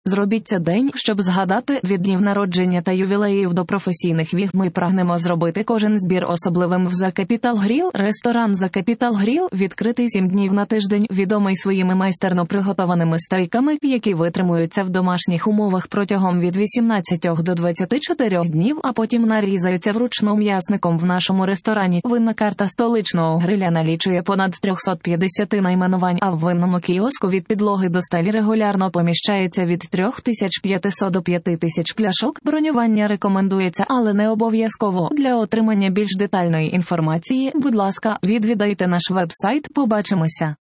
Зробіть це день, щоб згадати. Від днів народження та ювілеїв до професійних віг ми прагнемо зробити кожен збір особливим. В The Capital Grill. Ресторан The Capital Grill відкритий 7 днів на тиждень, відомий своїми майстерно приготованими стейками, які витримуються в домашніх умовах протягом від 18 до 24 днів, а потім нарізаються вручну м'ясником. В нашому ресторані винна карта столичного гриля налічує понад 350 найменувань, а в винному кіоску від підлоги до стелі регулярно поміщається від 3500 до 5000 пляшок. Бронювання рекомендується, але не обов'язково. Для отримання більш детальної інформації, будь ласка, відвідайте наш веб-сайт. Побачимося!